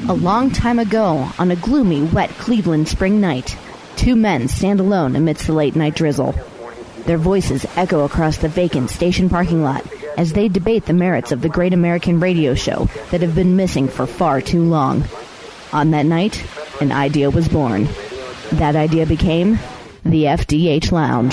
A long time ago, on a gloomy, wet Cleveland spring night, two men stand alone amidst the late-night drizzle. Their voices echo across the vacant station parking lot as they debate the merits of the great American radio show that have been missing for far too long. On that night, an idea was born. That idea became the FDH Lounge.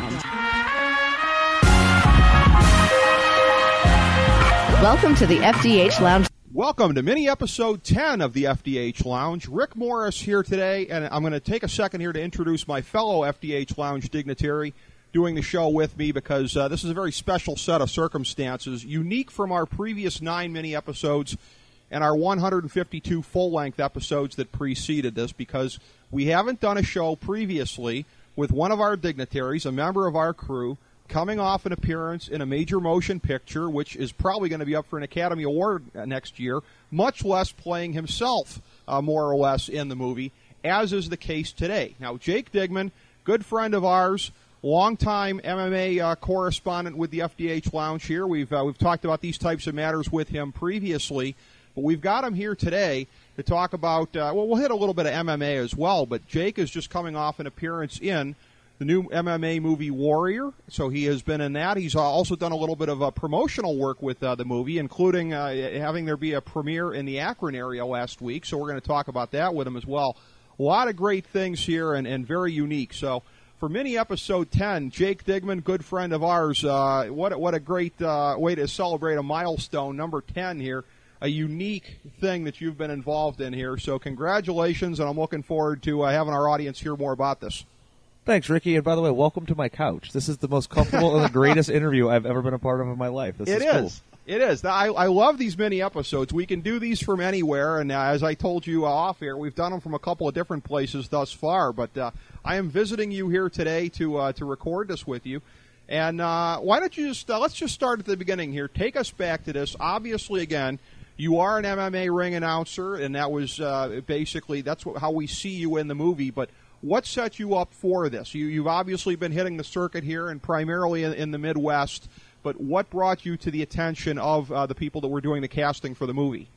Welcome to the FDH Lounge. Welcome to mini-episode 10 of the FDH Lounge. Rick Morris here today, and I'm going to take a second here to introduce my fellow FDH Lounge dignitary doing the show with me because this is a very special set of circumstances, unique from our previous 9 mini-episodes and our 152 full-length episodes that preceded this, because we haven't done a show previously with one of our dignitaries, a member of our crew, coming off an appearance in a major motion picture, which is probably going to be up for an Academy Award next year, much less playing himself more or less in the movie, as is the case today. Now, Jake Digman, good friend of ours, longtime MMA correspondent with the FDH Lounge here. We've talked about these types of matters with him previously, but we've got him here today to talk about, we'll hit a little bit of MMA as well, but Jake is just coming off an appearance in the new MMA movie Warrior, so he has been in that. He's also done a little bit of promotional work with the movie, including having there be a premiere in the Akron area last week, so we're going to talk about that with him as well. A lot of great things here and very unique. So for mini-episode 10, Jake Digman, good friend of ours, what a great way to celebrate a milestone, number 10 here, a unique thing that you've been involved in here. So congratulations, and I'm looking forward to having our audience hear more about this. Thanks, Ricky. And by the way, welcome to my couch. This is the most comfortable and the greatest interview I've ever been a part of in my life. This is cool. It is. I love these mini episodes. We can do these from anywhere, and as I told you off air, we've done them from a couple of different places thus far. But I am visiting you here today to record this with you. And why don't you let's just start at the beginning here. Take us back to this. Obviously, again, you are an MMA ring announcer, and that was basically how we see you in the movie. But what set you up for this? You've obviously been hitting the circuit here and primarily in the Midwest, but what brought you to the attention of the people that were doing the casting for the movie?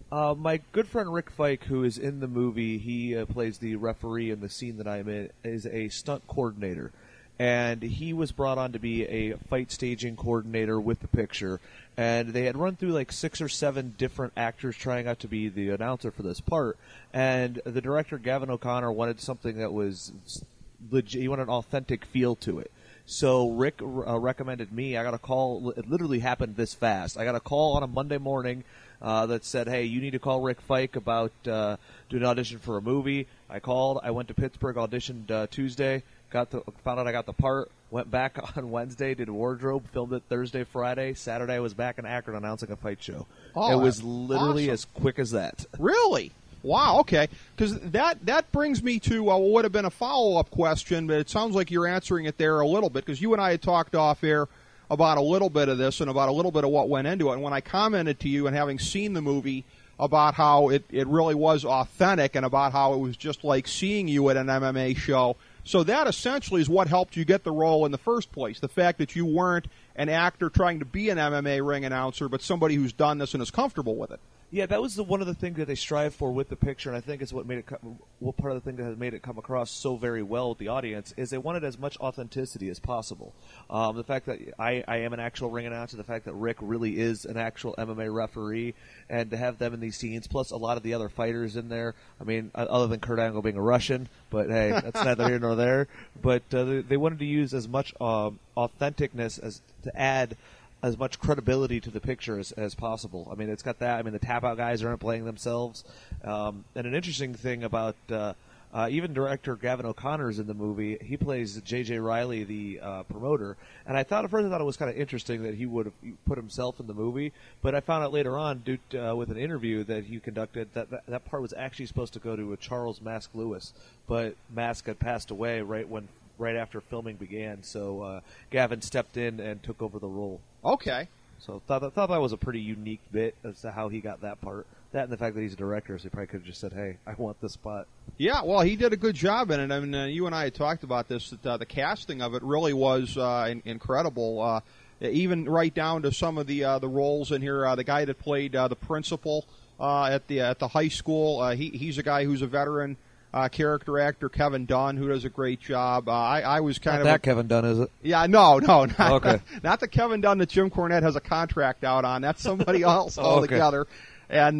My good friend Rick Fike, who is in the movie, he plays the referee in the scene that I'm in, is a stunt coordinator. And he was brought on to be a fight staging coordinator with the picture. And they had run through like 6 or 7 different actors trying out to be the announcer for this part. And the director, Gavin O'Connor, wanted something that was legit. He wanted an authentic feel to it. So Rick recommended me. I got a call. It literally happened this fast. I got a call on a Monday morning that said, hey, you need to call Rick Fike about doing an audition for a movie. I called. I went to Pittsburgh, auditioned Tuesday. Found out I got the part, went back on Wednesday, did a wardrobe, filmed it Thursday, Friday. Saturday I was back in Akron announcing a fight show. Oh, it was literally awesome. as quick as that. Really? Wow, okay. Because that brings me to what would have been a follow-up question, but it sounds like you're answering it there a little bit, because you and I had talked off air about a little bit of this and about a little bit of what went into it. And when I commented to you and having seen the movie about how it really was authentic and about how it was just like seeing you at an MMA show, so that essentially is what helped you get the role in the first place, the fact that you weren't an actor trying to be an MMA ring announcer, but somebody who's done this and is comfortable with it. Yeah, that was one of the things that they strive for with the picture, and I think is what part of the thing that has made it come across so very well with the audience is they wanted as much authenticity as possible. The fact that I am an actual ring announcer, the fact that Rick really is an actual MMA referee, and to have them in these scenes, plus a lot of the other fighters in there. I mean, other than Kurt Angle being a Russian, but hey, that's neither here nor there. But they wanted to use as much authenticness as to add as much credibility to the picture as possible. I mean, it's got that. I mean, the tap-out guys aren't playing themselves. And an interesting thing about even director Gavin O'Connor is in the movie. He plays J.J. Riley, the promoter. And at first I thought it was kind of interesting that he would have put himself in the movie. But I found out later on, with an interview that he conducted, that part was actually supposed to go to Charles Mask Lewis. But Mask had passed away right after filming began, so Gavin stepped in and took over the role. Okay. So thought that was a pretty unique bit as to how he got that part. That and the fact that he's a director, so he probably could have just said, hey, I want this spot. Yeah, well, he did a good job in it. I mean, you and I had talked about this, that the casting of it really was incredible, even right down to some of the roles in here. The guy that played the principal at the high school. He's a guy who's a veteran character actor, Kevin Dunn, who does a great job. I was kind of that Kevin Dunn, is it? Yeah, no, not, okay. Not the Kevin Dunn that Jim Cornette has a contract out on. That's somebody else altogether. Okay. And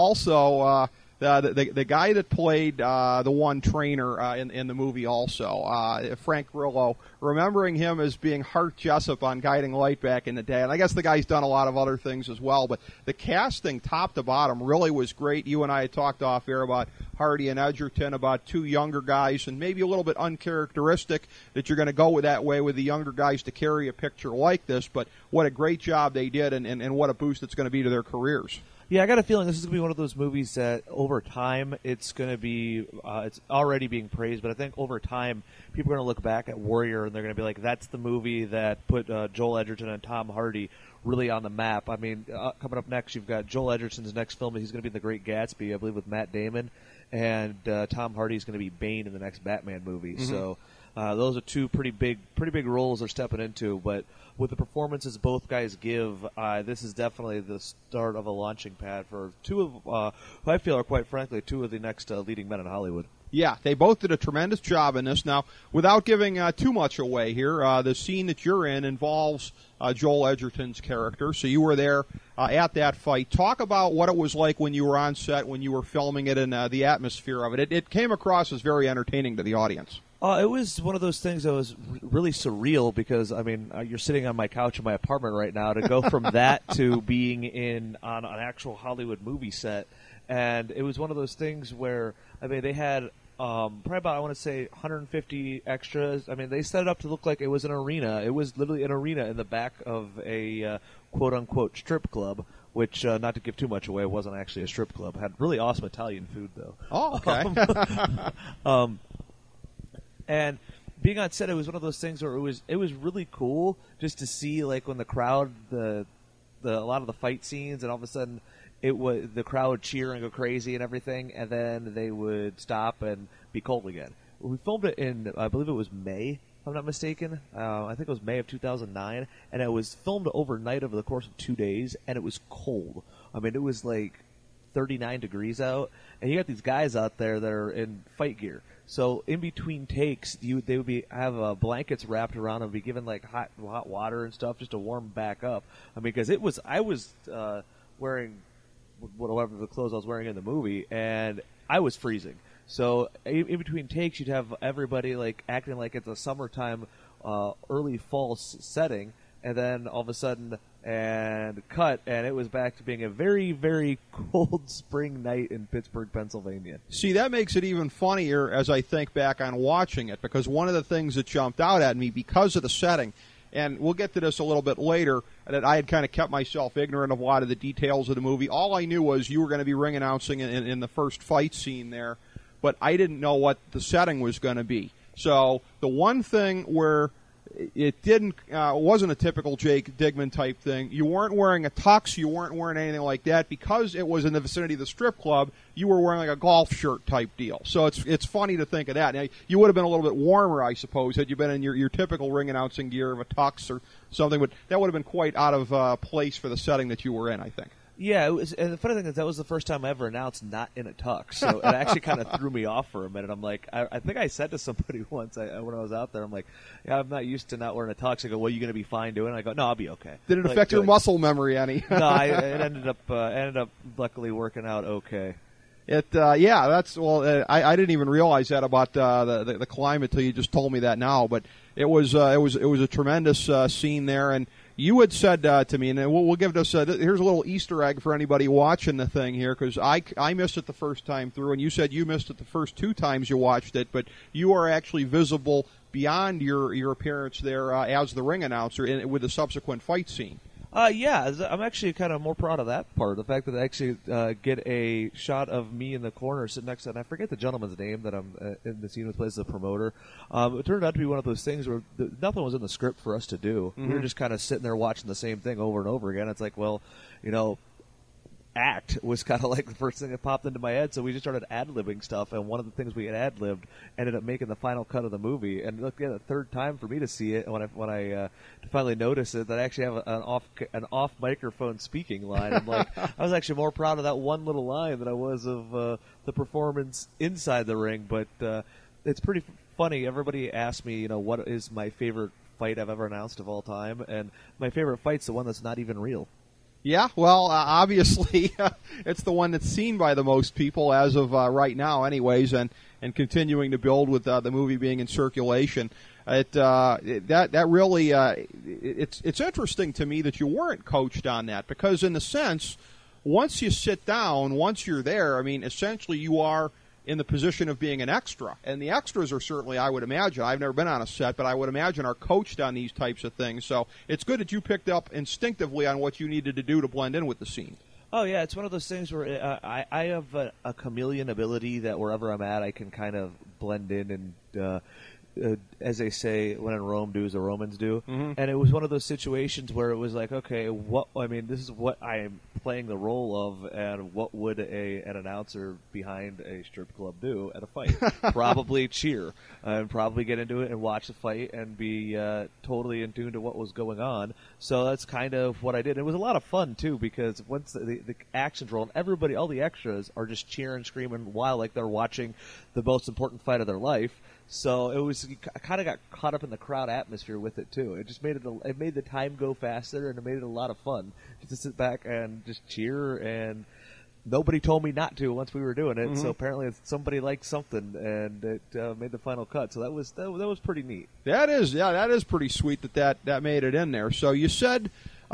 also the guy that played the one trainer in the movie also, Frank Grillo, remembering him as being Hart Jessup on Guiding Light back in the day. And I guess the guy's done a lot of other things as well. But the casting, top to bottom, really was great. You and I had talked off air about Hardy and Edgerton, about two younger guys, and maybe a little bit uncharacteristic that you're going to go with that way with the younger guys to carry a picture like this. But what a great job they did, and what a boost it's going to be to their careers. Yeah, I got a feeling this is going to be one of those movies that over time it's going to be, it's already being praised, but I think over time people are going to look back at Warrior and they're going to be like, that's the movie that put Joel Edgerton and Tom Hardy really on the map. I mean, coming up next, you've got Joel Edgerton's next film. He's going to be in The Great Gatsby, I believe, with Matt Damon, and Tom Hardy's going to be Bane in the next Batman movie. Mm-hmm. So those are two pretty big roles they're stepping into, but with the performances both guys give, this is definitely the start of a launching pad for two of, who I feel are quite frankly, two of the next leading men in Hollywood. Yeah, they both did a tremendous job in this. Now, without giving too much away here, the scene that you're in involves Joel Edgerton's character, so you were there at that fight. Talk about what it was like when you were on set, when you were filming it, and the atmosphere of it. It came across as very entertaining to the audience. It was one of those things that was really surreal because, I mean, you're sitting on my couch in my apartment right now to go from that to being on an actual Hollywood movie set. And it was one of those things where, I mean, they had probably about, I want to say, 150 extras. I mean, they set it up to look like it was an arena. It was literally an arena in the back of a quote-unquote strip club, which, not to give too much away, it wasn't actually a strip club. It had really awesome Italian food, though. Oh, okay. And being on set, it was one of those things where it was really cool just to see, like, when the crowd, a lot of the fight scenes, and all of a sudden it was the crowd would cheer and go crazy and everything, and then they would stop and be cold again. We filmed it in, I believe it was May, if I'm not mistaken. I think it was May of 2009, and it was filmed overnight over the course of 2 days, and it was cold. I mean, it was like 39 degrees out, and you got these guys out there that are in fight gear. So in between takes, they would have blankets wrapped around them, be given like hot water and stuff just to warm back up. I mean, because I was wearing whatever the clothes I was wearing in the movie, and I was freezing. So in between takes, you'd have everybody like acting like it's a summertime, early fall setting, and then all of a sudden, and cut, and it was back to being a very, very cold spring night in Pittsburgh, Pennsylvania. See, that makes it even funnier as I think back on watching it, because one of the things that jumped out at me because of the setting, and we'll get to this a little bit later, that I had kind of kept myself ignorant of a lot of the details of the movie. All I knew was you were going to be ring announcing in the first fight scene there, but I didn't know what the setting was going to be. So the one thing where it wasn't a typical Jake Digman type thing. You weren't wearing a tux. You weren't wearing anything like that. Because it was in the vicinity of the strip club, you were wearing like a golf shirt type deal. So it's funny to think of that. Now, you would have been a little bit warmer, I suppose, had you been in your typical ring announcing gear of a tux or something. But that would have been quite out of place for the setting that you were in, I think. Yeah, it was, and the funny thing is that was the first time I ever announced not in a tux, so it actually kind of threw me off for a minute. I'm like, I think I said to somebody once when I was out there, I'm like, yeah, I'm not used to not wearing a tux. I go, well, you going to be fine doing it? I go, no, I'll be okay. Did it affect your muscle memory any? No, it ended up luckily working out okay. I didn't even realize that about the climate till you just told me that now. But it was a tremendous scene there, and you had said to me, and we'll give this. Here's a little Easter egg for anybody watching the thing here, because I missed it the first time through, and you said you missed it the first 2 times you watched it, but you are actually visible beyond your appearance there as the ring announcer with the subsequent fight scene. Yeah, I'm actually kind of more proud of that part. The fact that I actually get a shot of me in the corner sitting next to, and I forget the gentleman's name that I'm in the scene with, plays the promoter. It turned out to be one of those things where nothing was in the script for us to do. Mm-hmm. We were just kind of sitting there watching the same thing over and over again. It's like, well, act was kind of like the first thing that popped into my head. So we just started ad-libbing stuff, and one of the things we had ad-libbed ended up making the final cut of the movie. And look, the third time for me to see it, when I finally noticed it, that I actually have an off microphone speaking line. I'm like, I was actually more proud of that one little line than I was of the performance inside the ring. But it's pretty funny. Everybody asks me, what is my favorite fight I've ever announced of all time, and my favorite fight's the one that's not even real. Yeah, well, obviously, it's the one that's seen by the most people as of right now, anyways, and continuing to build with the movie being in circulation. That really it's interesting to me that you weren't coached on that, because in a sense, once you sit down, once you're there, I mean, essentially you are in the position of being an extra. And the extras are certainly, I would imagine, I've never been on a set, but I would imagine are coached on these types of things. So it's good that you picked up instinctively on what you needed to do to blend in with the scene. Oh, yeah, it's one of those things where I have a chameleon ability that wherever I'm at, I can kind of blend in and as they say, when in Rome, do as the Romans do. Mm-hmm. And it was one of those situations where it was like, okay, this is what I am playing the role of, and what would an announcer behind a strip club do at a fight? Probably cheer, and probably get into it and watch the fight and be totally in tune to what was going on. So that's kind of what I did. It was a lot of fun, too, because once the action's rolling, everybody, all the extras, are just cheering, screaming, while like they're watching the most important fight of their life. So I kind of got caught up in the crowd atmosphere with it too. It just made it made the time go faster, and it made it a lot of fun just to sit back and just cheer. And nobody told me not to once we were doing it. Mm-hmm. So apparently somebody liked something, and it made the final cut. So that was pretty neat. That is pretty sweet that made it in there. So you said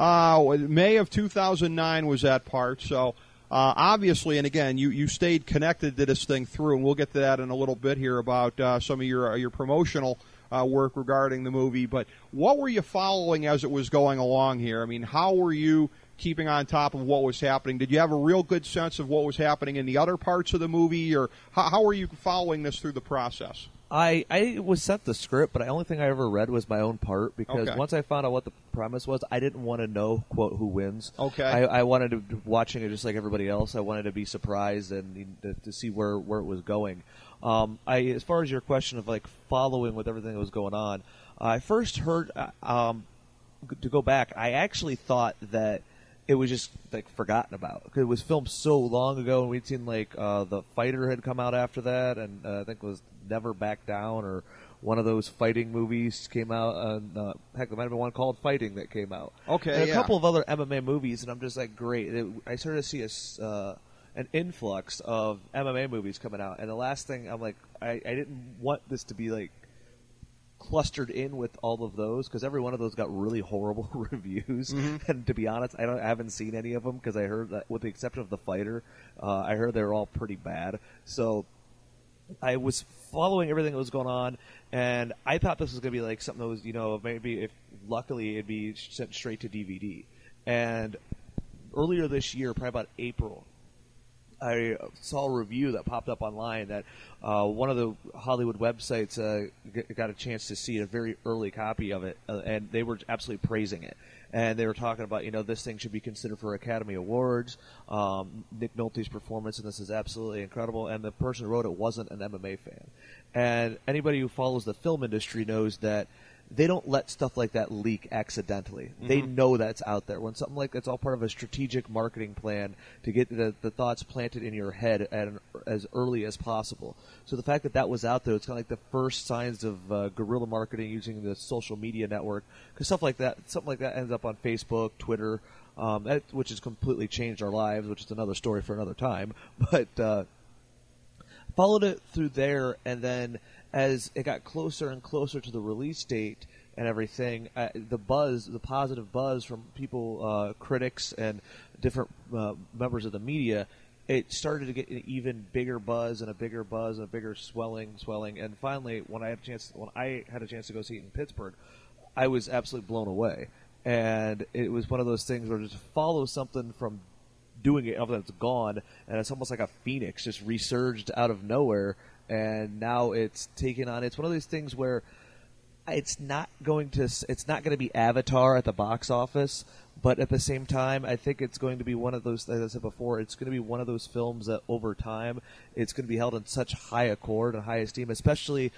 May of 2009 was that part. So. Obviously, and again, you stayed connected to this thing through, and we'll get to that in a little bit here about some of your promotional work regarding the movie. But what were you following as it was going along here? I mean, how were you keeping on top of what was happening? Did you have a real good sense of what was happening in the other parts of the movie, or how were you following this through the process? I was sent the script, but the only thing I ever read was my own part, because once I found out what the premise was, I didn't want to know, quote, who wins. Okay. I wanted to, watching it just like everybody else, I wanted to be surprised and to see where it was going. As far as your question of like following with everything that was going on, I first heard, to go back, I actually thought that it was just like forgotten about, because it was filmed so long ago, and we'd seen like The Fighter had come out after that, and I think it was Never Back Down, or one of those fighting movies came out. Heck, there might have been one called Fighting that came out. Okay, and a couple of other MMA movies, and I'm just like, great. I started to see an influx of MMA movies coming out, and the last thing I'm like, I didn't want this to be like clustered in with all of those, because every one of those got really horrible reviews. Mm-hmm. And to be honest, I haven't seen any of them, because I heard that, with the exception of The Fighter, I heard they were all pretty bad. So I was following everything that was going on, and I thought this was going to be like something that was, maybe if luckily it'd be sent straight to DVD. And earlier this year, probably about April, I saw a review that popped up online that one of the Hollywood websites got a chance to see a very early copy of it, and they were absolutely praising it. And they were talking about, this thing should be considered for Academy Awards. Nick Nolte's performance in this is absolutely incredible, and the person who wrote it wasn't an MMA fan. And anybody who follows the film industry knows that they don't let stuff like that leak accidentally. Mm-hmm. They know that's out there. When something like that's all part of a strategic marketing plan to get the thoughts planted in your head as early as possible. So the fact that was out there, it's kind of like the first signs of guerrilla marketing using the social media network, because something like that ends up on Facebook, Twitter, which has completely changed our lives, which is another story for another time. But followed it through there, and then as it got closer and closer to the release date and everything, the positive buzz from people, critics, and different members of the media, it started to get an even bigger buzz and a bigger buzz and a bigger swelling. And finally, when I had a chance to go see it in Pittsburgh, I was absolutely blown away. And it was one of those things where just follow something from doing it, after it's gone, and it's almost like a phoenix just resurged out of nowhere. And now it's taken on. It's one of these things where it's not going to be Avatar at the box office, but at the same time, I think it's going to be one of those, as I said before, it's going to be one of those films that over time, it's going to be held in such high accord and high esteem, especially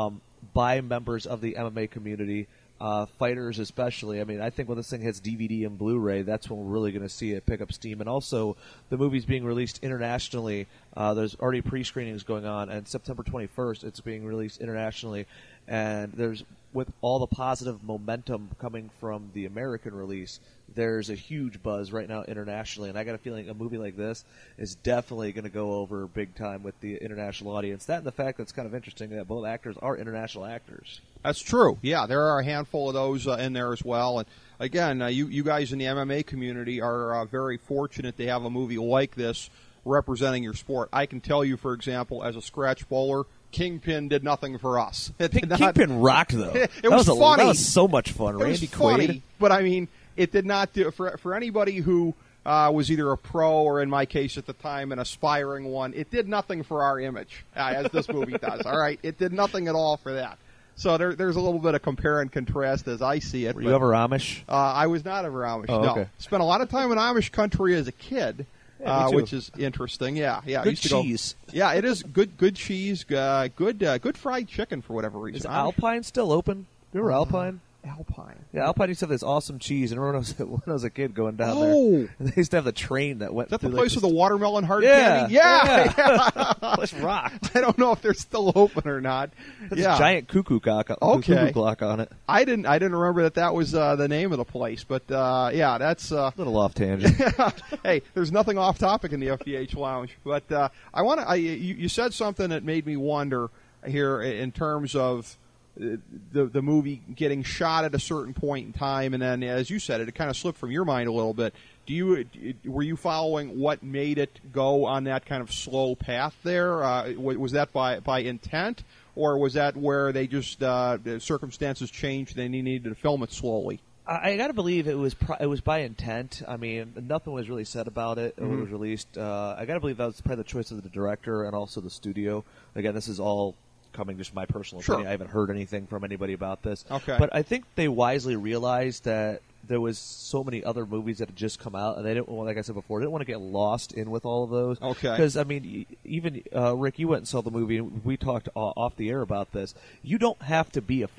by members of the MMA community, fighters especially. I mean, I think when this thing hits DVD and Blu-ray, that's when we're really going to see it pick up steam. And also, the movie's being released internationally. There's already pre-screenings going on, and September 21st, it's being released internationally. And with all the positive momentum coming from the American release, there's a huge buzz right now internationally, and I got a feeling a movie like this is definitely going to go over big time with the international audience. That and the fact that it's kind of interesting that both actors are international actors. That's true. Yeah, there are a handful of those in there as well. And again, you guys in the MMA community are very fortunate to have a movie like this representing your sport. I can tell you, for example, as a scratch bowler, Kingpin did nothing for us. Kingpin rocked, though. It was funny. That was so much fun. Randy Quaid. But I mean, it did not do for anybody who was either a pro or, in my case at the time, an aspiring one. It did nothing for our image, as this movie does. All right, it did nothing at all for that. So there's a little bit of compare and contrast as I see it. Were you ever Amish? I was not ever Amish. Oh, no, okay. Spent a lot of time in Amish country as a kid. Yeah, which is interesting. Yeah. Good cheese. Yeah, it is good cheese. Good fried chicken for whatever reason. Is Alpine still open? Remember Alpine? Alpine. Yeah, Alpine used to have this awesome cheese. And remember when I was a kid going down there, they used to have the train that went. Is that the through, place with the watermelon hard yeah, candy? Yeah. Let's rock. I don't know if they're still open or not. There's a giant cuckoo clock on it. I didn't remember that was the name of the place, but yeah, that's a little off tangent. Hey, there's nothing off topic in the FDH Lounge, but I want to. You said something that made me wonder here in terms of the movie getting shot at a certain point in time, and then, as you said, it kind of slipped from your mind a little bit. Were you following what made it go on that kind of slow path there? Was that by intent, or was that where they just circumstances changed and they needed to film it slowly? I got to believe it was by intent. I mean, nothing was really said about it when it was released. I got to believe that was probably the choice of the director and also the studio. Again, this is all coming just my personal opinion. I haven't heard anything from anybody about this. Okay. But I think they wisely realized that there was so many other movies that had just come out, and they didn't, like I said before, didn't want to get lost in with all of those. Okay. Because I mean, even Rick, you went and saw the movie, and we talked off the air about this. You don't have to be an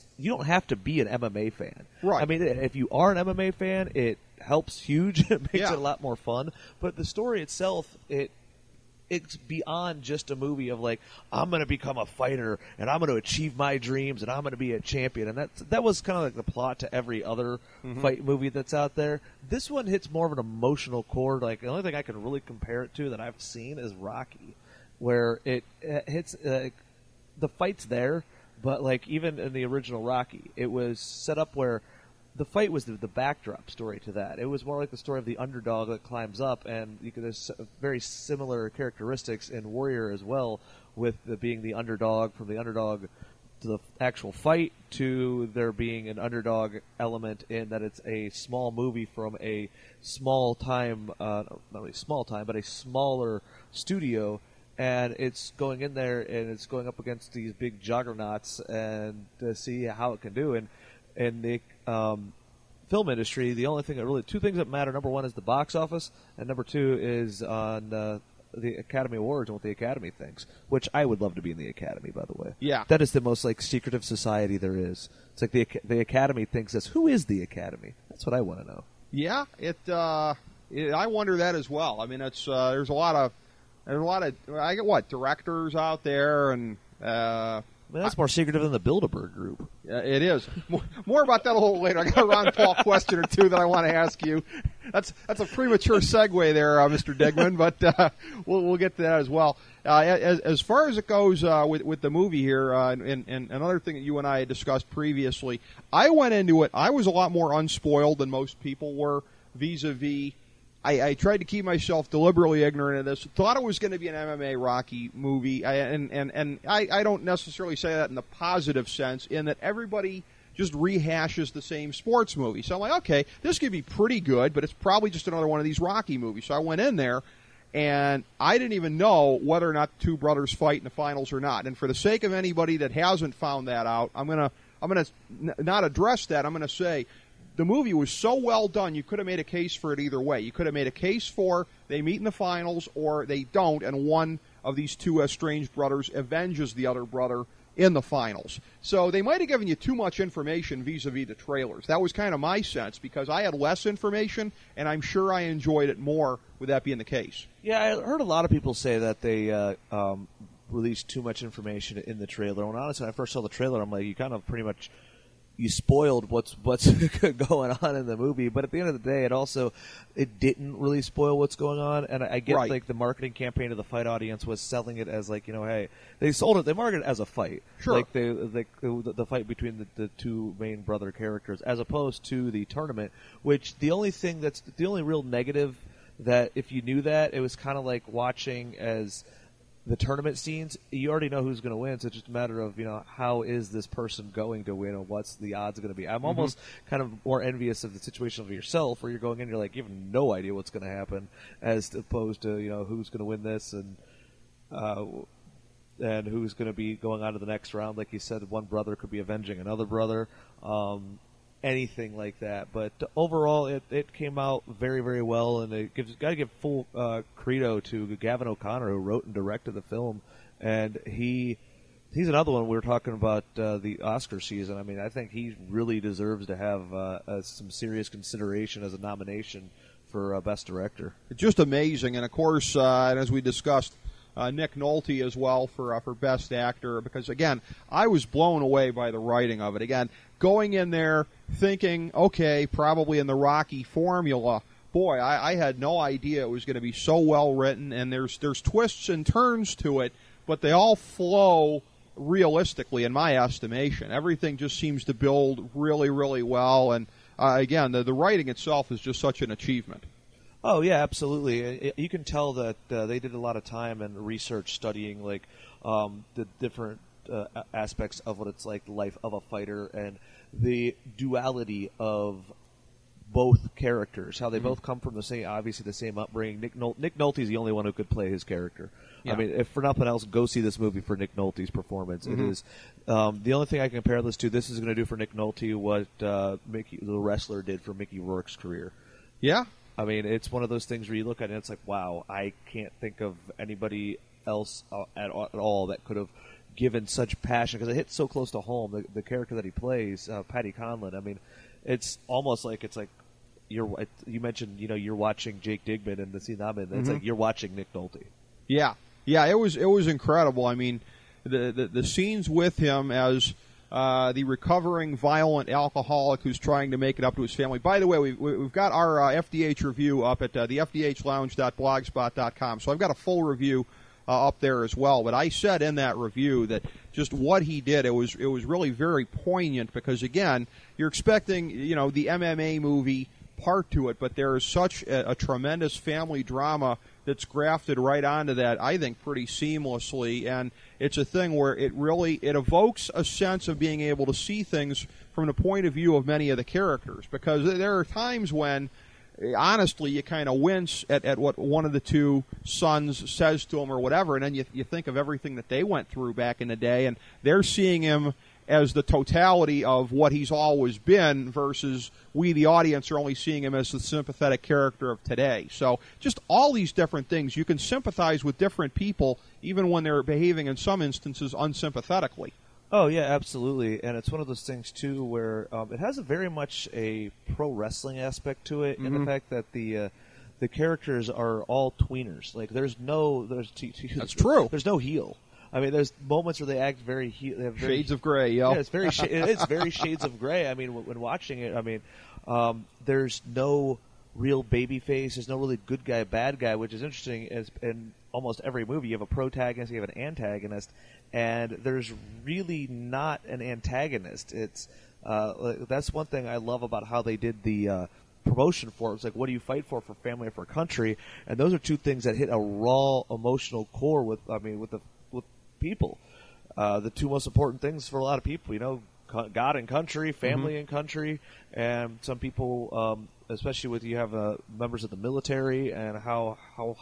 MMA fan. Right. I mean, if you are an MMA fan, it helps huge. It makes it a lot more fun. But the story itself, it's beyond just a movie of like, I'm going to become a fighter and I'm going to achieve my dreams and I'm going to be a champion. And that was kind of like the plot to every other fight movie that's out there. This one hits more of an emotional chord. Like, the only thing I can really compare it to that I've seen is Rocky, where it hits the fight's there, but like even in the original Rocky, it was set up where the fight was the backdrop story to that. It was more like the story of the underdog that climbs up, and there's very similar characteristics in Warrior as well, with being the underdog, from the underdog to the actual fight to there being an underdog element in that it's a small movie from a small time, not really small time, but a smaller studio, and it's going in there and it's going up against these big juggernauts and to see how it can do. And the film industry, the only thing that really, two things that matter. Number one is the box office, and number two is on the Academy Awards and what the Academy thinks. Which I would love to be in the Academy, by the way. Yeah, that is the most like secretive society there is. It's like the Academy thinks this. Who is the Academy? That's what I want to know. Yeah, I wonder that as well. I mean, it's there's a lot of I get directors out there and. That's more secretive than the Bilderberg Group. It is. More about that a little later. I got a Ron Paul question or two that I want to ask you. That's a premature segue there, Mr. Digman, but we'll get to that as well. As far as it goes with the movie here, and another thing that you and I had discussed previously, I went into it. I was a lot more unspoiled than most people were vis-a-vis. I tried to keep myself deliberately ignorant of this. Thought it was going to be an MMA Rocky movie, and I don't necessarily say that in the positive sense, in that everybody just rehashes the same sports movie. So I'm like, okay, this could be pretty good, but it's probably just another one of these Rocky movies. So I went in there, and I didn't even know whether or not the two brothers fight in the finals or not. And for the sake of anybody that hasn't found that out, I'm I'm going to not address that. I'm going to say the movie was so well done, you could have made a case for it either way. You could have made a case for they meet in the finals or they don't, and one of these two estranged brothers avenges the other brother in the finals. So they might have given you too much information vis-a-vis the trailers. That was kind of my sense, because I had less information, and I'm sure I enjoyed it more with that being the case. Yeah, I heard a lot of people say that they released too much information in the trailer. When honestly, when I first saw the trailer, I'm like, you kind of pretty much you spoiled what's going on in the movie. But at the end of the day, it didn't really spoil what's going on. And I get like the marketing campaign to the fight audience was selling it as like, hey, they marketed it as a fight. Sure. Like the fight between the two main brother characters, as opposed to the tournament. Which the only real negative that if you knew that, it was kind of like watching as the tournament scenes, you already know who's going to win, so it's just a matter of, how is this person going to win, or what's the odds going to be. I'm almost kind of more envious of the situation of yourself, where you're going in, you're like, you have no idea what's going to happen, as opposed to, who's going to win this, and who's going to be going on to the next round. Like you said, one brother could be avenging another brother. Anything like that, but overall it came out very, very well, and it got to give full credo to Gavin O'Connor, who wrote and directed the film, and he's another one. We were talking about the Oscar season. I mean, I think he really deserves to have some serious consideration as a nomination for Best Director. It's just amazing, and of course, and as we discussed, Nick Nolte as well for Best Actor, because again, I was blown away by the writing of it. Again, going in there thinking, okay, probably in the Rocky formula. Boy, I had no idea it was going to be so well written, and there's twists and turns to it, but they all flow realistically, in my estimation. Everything just seems to build really, really well, and again, the writing itself is just such an achievement. Oh, yeah, absolutely. You can tell that they did a lot of time and research studying like the different aspects of what it's like, the life of a fighter, and the duality of both characters, how they both come from the same upbringing. Nick Nolte's the only one who could play his character. Yeah. I mean, if for nothing else, go see this movie for Nick Nolte's performance. It is the only thing I can compare this to. This is going to do for Nick Nolte what the wrestler did for Mickey Rourke's career. Yeah. I mean, it's one of those things where you look at it and it's like, wow, I can't think of anybody else at all that could have given such passion, because it hits so close to home. The character that he plays, Paddy Conlon, I mean, it's almost like you mentioned, you're watching Jake Digman in the scene I'm in. It's like you're watching Nick Nolte. Yeah, it was incredible. I mean, the scenes with him as the recovering violent alcoholic who's trying to make it up to his family. By the way, we've got our FDH review up at the fdhlounge.blogspot.com, so I've got a full review up there as well. But I said in that review that just what he did, it was really very poignant, because again, you're expecting the MMA movie part to it, but there is such a tremendous family drama that's grafted right onto that, I think, pretty seamlessly. And it's a thing where it evokes a sense of being able to see things from the point of view of many of the characters, because there are times when, honestly, you kind of wince at what one of the two sons says to him or whatever, and then you think of everything that they went through back in the day, and they're seeing him as the totality of what he's always been, versus we, the audience, are only seeing him as the sympathetic character of today. So just all these different things. You can sympathize with different people, even when they're behaving in some instances unsympathetically. Oh, yeah, absolutely. And it's one of those things, too, where it has very much a pro wrestling aspect to it, in the fact that the characters are all tweeners. Like, that's true. There's no heel. I mean, there's moments where they act very shades of gray. Yo. Yeah, it's very shades of gray. I mean, when watching it, I mean, there's no real baby face. There's no really good guy, bad guy, which is interesting. As in almost every movie, you have a protagonist, you have an antagonist, and there's really not an antagonist. It's that's one thing I love about how they did the promotion for it. It's like, what do you fight for family or for country? And those are two things that hit a raw emotional core with people. The two most important things for a lot of people, God and country, family and country, and some people especially with you have members of the military and how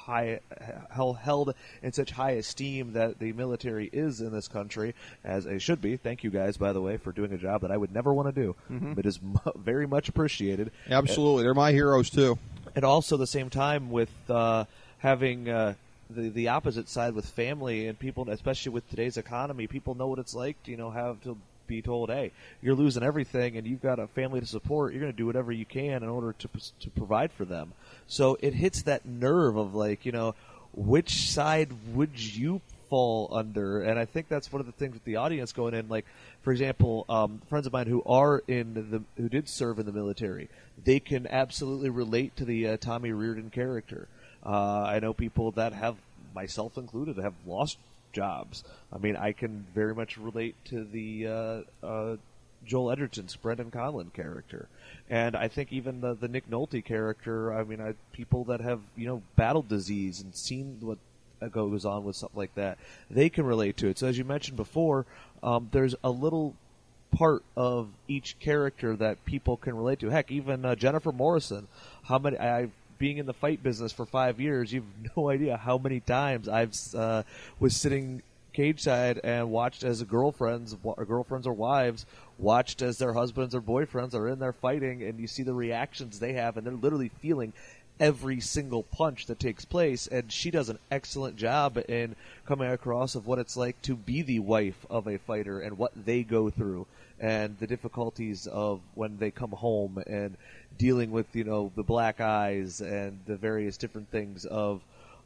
held in such high esteem that the military is in this country, as it should be. Thank you guys, by the way, for doing a job that I would never want to do. It is very much appreciated. Absolutely. They're my heroes, too. And also, at the same time, with having the opposite side with family and people, especially with today's economy, people know what it's like to, have to be told, hey, you're losing everything and you've got a family to support. You're going to do whatever you can in order to provide for them. So it hits that nerve of which side would you fall under? And I think that's one of the things with the audience going in. Like, for example, friends of mine who did serve in the military, they can absolutely relate to the Tommy Reardon character. I know people that have, myself included, have lost jobs. I mean, I can very much relate to the Joel Edgerton's Brendan Conlon character, and I think even the Nick Nolte character. I mean, people that have battled disease and seen what goes on with something like that, they can relate to it. So as you mentioned before, there's a little part of each character that people can relate to. Heck, even Jennifer Morrison. Being in the fight business for 5 years, you've no idea how many times I've was sitting cage side and watched as girlfriends or wives watched as their husbands or boyfriends are in there fighting, and you see the reactions they have, and they're literally feeling every single punch that takes place. And she does an excellent job in coming across of what it's like to be the wife of a fighter and what they go through and the difficulties of when they come home and dealing with the black eyes and the various different things of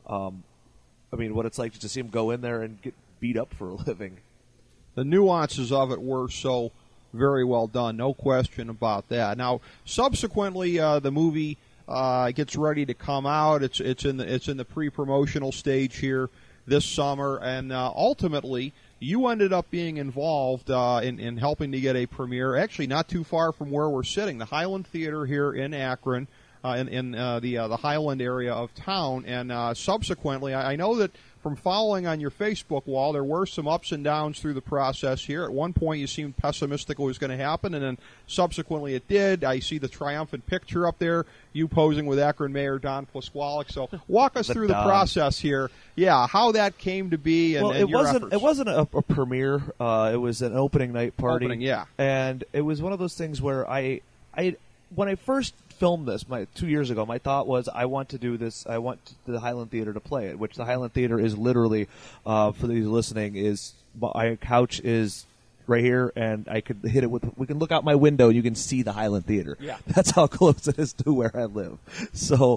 what it's like to see him go in there and get beat up for a living. The nuances of it were so very well done, no question about that. Now, subsequently, the movie gets ready to come out. It's in the pre-promotional stage here this summer, and ultimately, you ended up being involved in helping to get a premiere, actually not too far from where we're sitting, the Highland Theater here in Akron, in the Highland area of town. And subsequently, I know that from following on your Facebook wall, there were some ups and downs through the process here. At one point, you seemed pessimistic what was going to happen, and then subsequently it did. I see the triumphant picture up there, you posing with Akron Mayor Don Plasqualik. So walk us through the process here. Yeah, how that came to be and your efforts. It wasn't a premiere. It was an opening night party. Yeah. And it was one of those things where when I first filmed this 2 years ago, my thought was I want to do this. I want the Highland Theater to play it, which the Highland Theater is literally, for these listening, is my couch is right here, and I could hit it with. We can look out my window, and you can see the Highland Theater. Yeah, that's how close it is to where I live. So,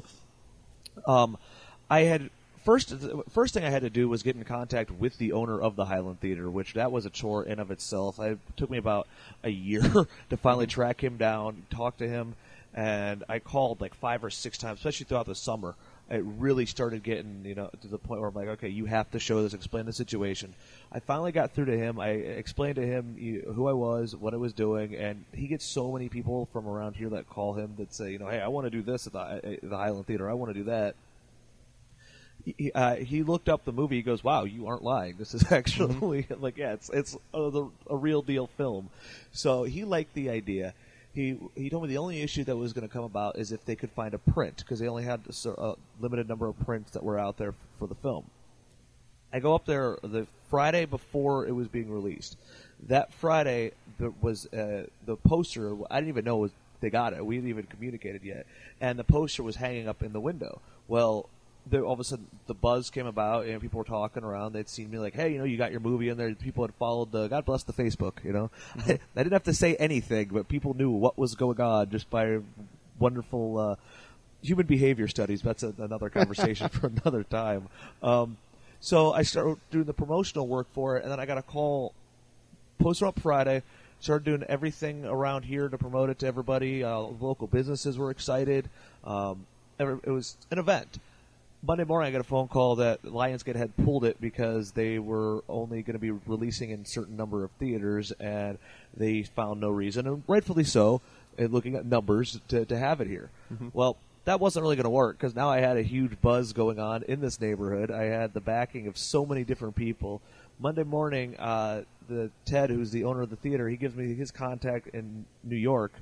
I had. First thing I had to do was get in contact with the owner of the Highland Theater, which that was a chore in of itself. It took me about a year to finally track him down, talk to him, and I called like 5 or 6 times, especially throughout the summer. It really started getting, to the point where I'm like, okay, you have to show this, explain the situation. I finally got through to him. I explained to him who I was, what I was doing, and he gets so many people from around here that call him that say, hey, I want to do this at the Highland Theater. I want to do that. He looked up the movie. He goes, "Wow, you aren't lying. This is actually it's a real deal film." So he liked the idea. He told me the only issue that was going to come about is if they could find a print, because they only had a limited number of prints that were out there for the film. I go up there the Friday before it was being released. That Friday there was the poster. I didn't even know they got it. We hadn't even communicated yet, and the poster was hanging up in the window. Well, all of a sudden the buzz came about, and people were talking around. They'd seen me like, hey, you got your movie in there. People had followed God bless the Facebook, Mm-hmm. I didn't have to say anything, but people knew what was going on just by wonderful human behavior studies. That's another conversation for another time. So I started doing the promotional work for it, and then I got a call, poster up Friday, started doing everything around here to promote it to everybody. Local businesses were excited. It was an event. Monday morning, I got a phone call that Lionsgate had pulled it because they were only going to be releasing in a certain number of theaters, and they found no reason, and rightfully so, looking at numbers, to have it here. Mm-hmm. Well, that wasn't really going to work, because now I had a huge buzz going on in this neighborhood. I had the backing of so many different people. Monday morning, the Ted, who's the owner of the theater, he gives me his contact in New York,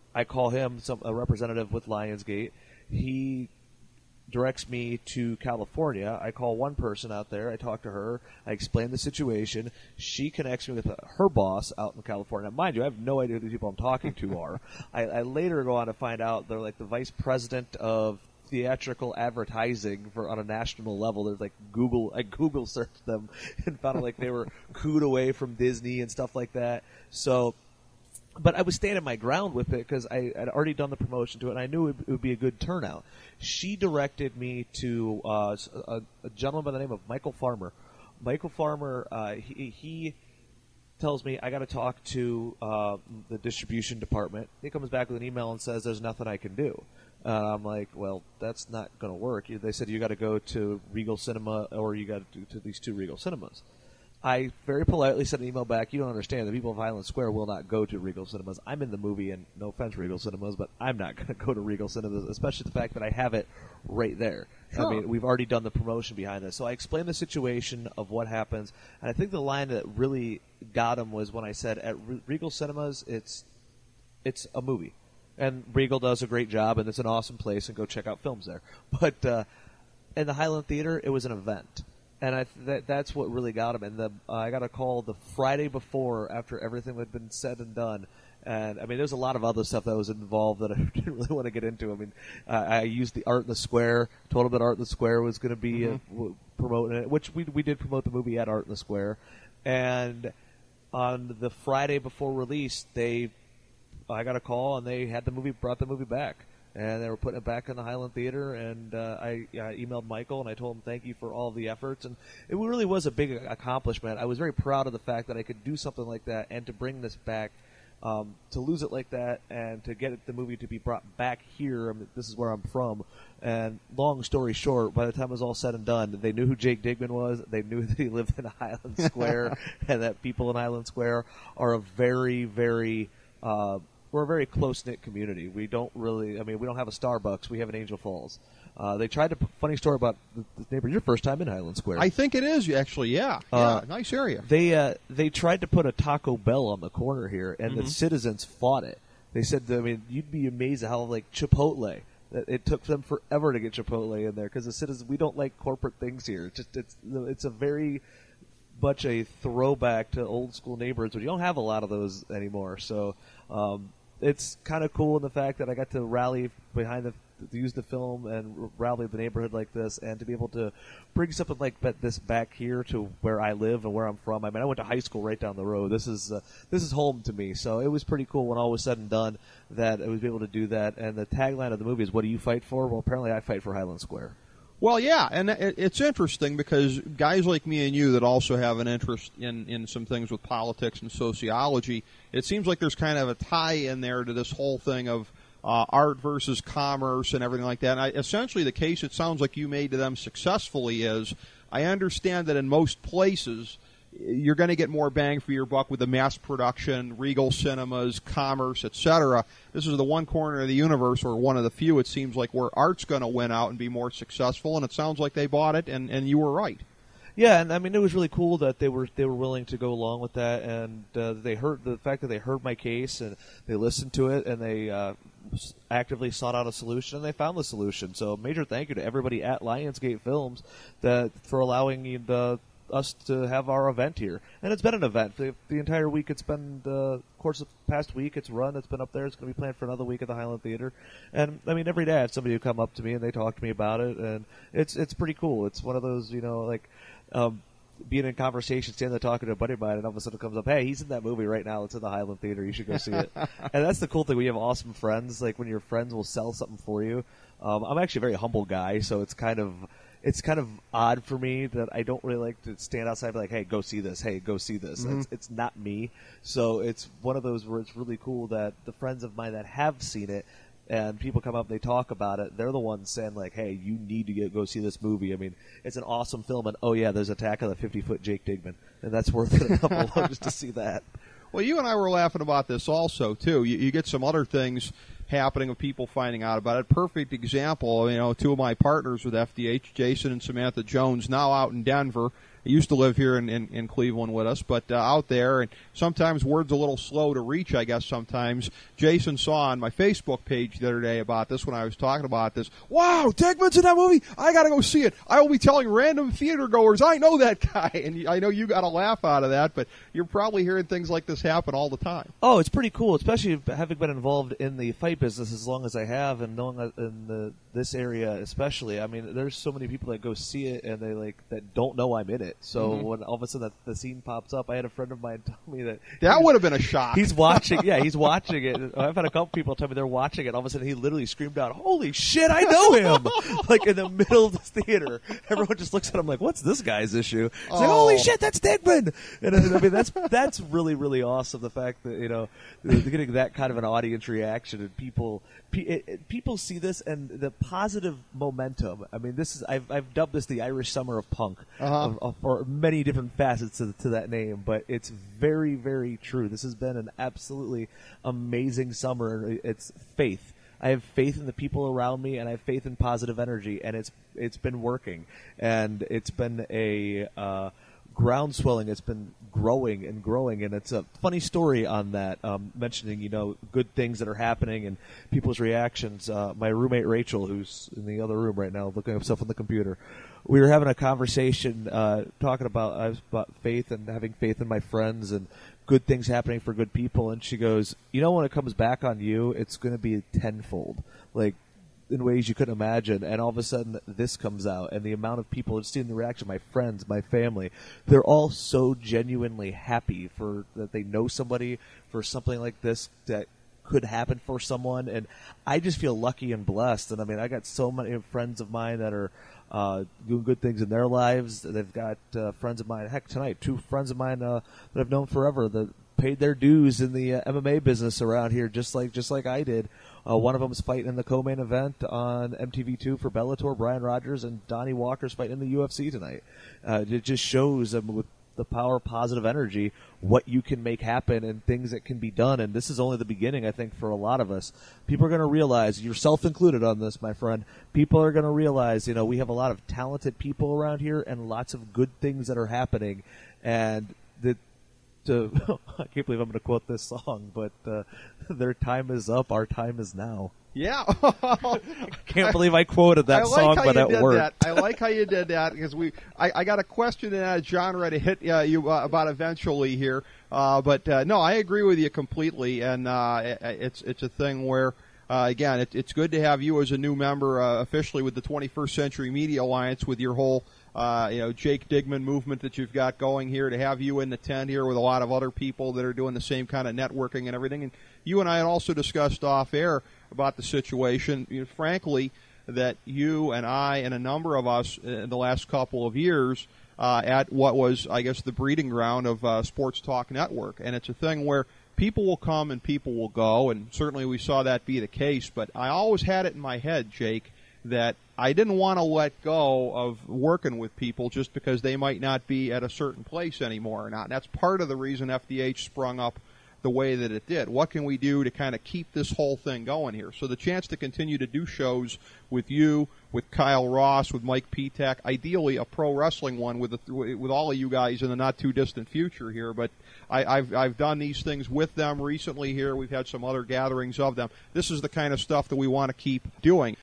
I call him a representative with Lionsgate. He directs me to California. I call one person out there. I talk to her. I explain the situation. She connects me with her boss out in California. Now, mind you, I have no idea who the people I'm talking to are. I later go on to find out they're like the vice president of theatrical advertising on a national level. There's like Google. I Google searched them and found out like they were cooed away from Disney and stuff like that. So. But I was standing my ground with it because I had already done the promotion to it, and I knew it would be a good turnout. She directed me to a gentleman by the name of Michael Farmer. Michael Farmer, he tells me I got to talk to the distribution department. He comes back with an email and says there's nothing I can do. I'm like, well, that's not going to work. They said you got to go to Regal Cinema or you got to do to these 2 Regal Cinemas. I very politely sent an email back. You don't understand. The people of Highland Square will not go to Regal Cinemas. I'm in the movie, and no offense, Regal Cinemas, but I'm not going to go to Regal Cinemas, especially the fact that I have it right there. Sure. I mean, we've already done the promotion behind this. So I explained the situation of what happens, and I think the line that really got him was when I said, at Regal Cinemas, it's a movie. And Regal does a great job, and it's an awesome place, and go check out films there. But in the Highland Theater, it was an event. And that's what really got him. And I got a call the Friday before, after everything had been said and done. And I mean, there's a lot of other stuff that was involved that I didn't really want to get into. I mean, I used the Art in the Square. Told him that Art in the Square was going to be promoting it, which we did promote the movie at Art in the Square. And on the Friday before release, I got a call and they had brought the movie back. And they were putting it back in the Highland Theater, and I emailed Michael, and I told him thank you for all of the efforts. And it really was a big accomplishment. I was very proud of the fact that I could do something like that and to bring this back, to lose it like that, and to get the movie to be brought back here. I mean, this is where I'm from. And long story short, by the time it was all said and done, they knew who Jake Digman was. They knew that he lived in Highland Square, and that people in Highland Square are a very, very... we're a very close-knit community. We don't really, we don't have a Starbucks. We have an Angel Falls. They tried to, funny story about the neighbor, your first time in Highland Square. I think it is, actually, yeah. Nice area. They tried to put a Taco Bell on the corner here, and the citizens fought it. They said, you'd be amazed at how, like, Chipotle, it took them forever to get Chipotle in there, because the citizens, we don't like corporate things here. It's a very much a throwback to old school neighborhoods, but you don't have a lot of those anymore, so... it's kind of cool in the fact that I got to rally behind to use the film and rally the neighborhood like this, and to be able to bring something like this back here to where I live and where I'm from. I mean, I went to high school right down the road. This is home to me, so it was pretty cool when all was said and done that I was able to do that. And the tagline of the movie is, "What do you fight for?" Well, apparently I fight for Highland Square. Well, yeah, and it's interesting because guys like me and you that also have an interest in some things with politics and sociology, it seems like there's kind of a tie in there to this whole thing of art versus commerce and everything like that. And essentially the case it sounds like you made to them successfully is, I understand that in most places you're going to get more bang for your buck with the mass production, Regal Cinemas, commerce, etc. This is the one corner of the universe, or one of the few, it seems like, where art's going to win out and be more successful, and it sounds like they bought it, and you were right. Yeah, and I mean, it was really cool that they were willing to go along with that, and they heard the fact that they heard my case, and they listened to it, and they actively sought out a solution, and they found the solution. So a major thank you to everybody at Lionsgate Films for allowing us to have our event here. And it's been an event. The entire week, it's been the course of the past week, it's been up there. It's going to be planned for another week at the Highland Theater. And, I mean, every day I have somebody who come up to me and they talk to me about it, and it's pretty cool. It's one of those, being in conversation, standing there talking to a buddy of mine, and all of a sudden it comes up, hey, he's in that movie right now. It's in the Highland Theater. You should go see it. And that's the cool thing. We have awesome friends. Like, when your friends will sell something for you. I'm actually a very humble guy, so it's kind of odd for me that I don't really like to stand outside and be like, hey, go see this. Hey, go see this. Mm-hmm. It's not me. So it's one of those where it's really cool that the friends of mine that have seen it, and people come up and they talk about it, they're the ones saying, like, hey, you need to go see this movie. I mean, it's an awesome film, and, oh, yeah, there's Attack of the 50-Foot Jake Digman, and that's worth it a couple just to see that. Well, you and I were laughing about this also, too. You get some other things happening of people finding out about it. Perfect example, two of my partners with FDH, Jason and Samantha Jones, now out in Denver. They used to live here in Cleveland with us, but out there, and sometimes word's a little slow to reach, I guess, sometimes. Jason saw on my Facebook page the other day about this when I was talking about this. Wow, Digman's in that movie? I got to go see it. I will be telling random theater goers, I know that guy. And I know you got a laugh out of that, but you're probably hearing things like this happen all the time. Oh, it's pretty cool, especially having been involved in the fight business as long as I have, and knowing in this area especially. I mean, there's so many people that go see it and they that don't know I'm in it. So when all of a sudden the scene pops up, I had a friend of mine tell me that would have been a shock. He's watching. Yeah, he's watching it. I've had a couple people tell me they're watching it. All of a sudden, he literally screamed out, "Holy shit, I know him!" Like in the middle of the theater, everyone just looks at him like, "What's this guy's issue?" He's like, "Holy shit, that's Digman!" And I mean, that's really really awesome. The fact that getting that kind of an audience reaction and people see this and the positive momentum. I mean, this is I've dubbed this the Irish Summer of Punk for many different facets to that name, but it's very very true. This has been an absolutely amazing summer. It's faith. I have faith in the people around me, and I have faith in positive energy, and it's been working, and it's been a groundswelling. It's been growing and growing, and it's a funny story on that, mentioning good things that are happening and people's reactions. My roommate Rachel, who's in the other room right now looking up stuff on the computer, we were having a conversation talking about faith and having faith in my friends and good things happening for good people, and she goes, when it comes back on you, it's going to be tenfold, like in ways you couldn't imagine. And all of a sudden this comes out, and the amount of people just seeing the reaction, my friends, my family, they're all so genuinely happy for that they know somebody for something like this that could happen for someone. And I just feel lucky and blessed. And I mean, I got so many friends of mine that are doing good things in their lives. They've got friends of mine, heck, tonight, 2 friends of mine that I've known forever that paid their dues in the MMA business around here, just like I did. One of them is fighting in the co-main event on MTV2 for Bellator, Brian Rogers, and Donnie Walker's fighting in the UFC tonight. It just shows with the power of positive energy what you can make happen and things that can be done. And this is only the beginning, I think, for a lot of us. People are going to realize, yourself included on this, my friend, people are going to realize, we have a lot of talented people around here and lots of good things that are happening. And I can't believe I'm going to quote this song, but their time is up, our time is now. Yeah. Can't believe I quoted that song, but it worked. I like how you did that, because I got a question in that genre to hit you about eventually here. But no, I agree with you completely, and it's a thing where, again, it's good to have you as a new member officially with the 21st Century Media Alliance with your whole Jake Digman movement that you've got going here, to have you in the tent here with a lot of other people that are doing the same kind of networking and everything. And you and I had also discussed off air about the situation, frankly, that you and I and a number of us in the last couple of years at what was, I guess, the breeding ground of Sports Talk Network. And it's a thing where people will come and people will go, and certainly we saw that be the case. But I always had it in my head, Jake, that I didn't want to let go of working with people just because they might not be at a certain place anymore or not. And that's part of the reason FDH sprung up the way that it did. What can we do to kind of keep this whole thing going here? So the chance to continue to do shows with you, with Kyle Ross, with Mike Petak, ideally a pro wrestling one with all of you guys in the not too distant future here. But I've done these things with them recently here. We've had some other gatherings of them. This is the kind of stuff that we want to keep doing.